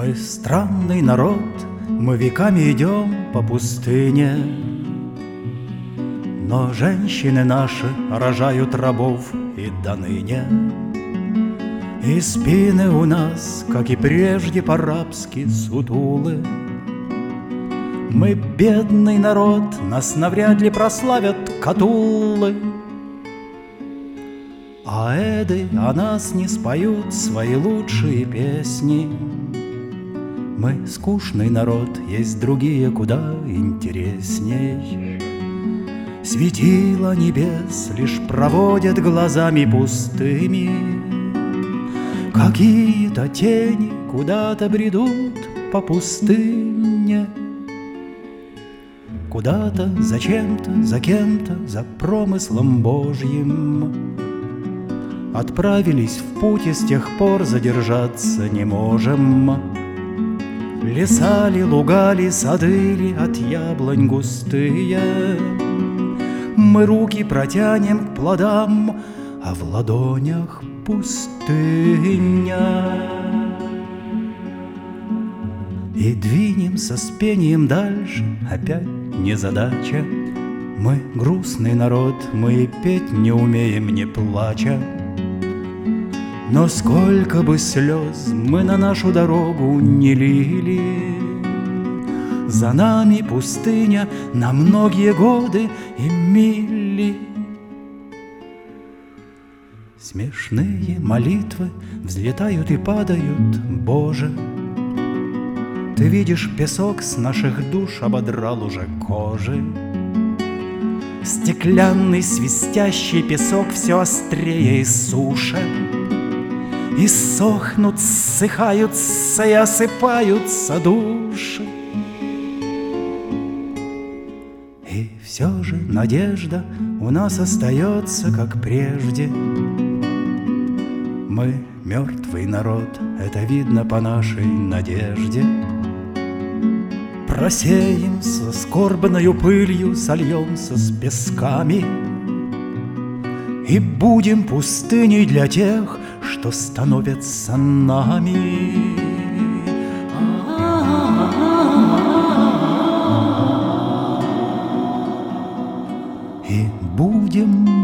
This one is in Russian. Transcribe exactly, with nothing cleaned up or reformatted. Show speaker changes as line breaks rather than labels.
Мы странный народ, мы веками идем по пустыне, но женщины наши рожают рабов и доныне. И спины у нас, как и прежде, по-рабски сутулы. Мы бедный народ, нас навряд ли прославят катуллы. А эды о нас не споют свои лучшие песни. Мы скучный народ, есть другие куда интересней. Светила небес лишь проводят глазами пустыми. Какие-то тени куда-то бредут по пустыне. Куда-то, зачем-то, за кем-то, за промыслом Божьим. Отправились в путь и с тех пор задержаться не можем. Леса ли, луга ли, сады ли, от яблонь густые. Мы руки протянем к плодам, а в ладонях пустыня. И двинемся с пением дальше, опять незадача. Мы грустный народ, мы и петь не умеем, не плача. Но сколько бы слез мы на нашу дорогу не лили, за нами пустыня на многие годы и мили. Смешные молитвы взлетают и падают, Боже. Ты видишь, песок с наших душ ободрал уже кожи. Стеклянный свистящий песок все острее и суше. И сохнут, ссыхаются и осыпаются души. И все же надежда у нас остается, как прежде. Мы мертвый народ, это видно по нашей надежде. Просеемся скорбною пылью, сольемся с песками и будем пустыней для тех, что становятся нами. И будем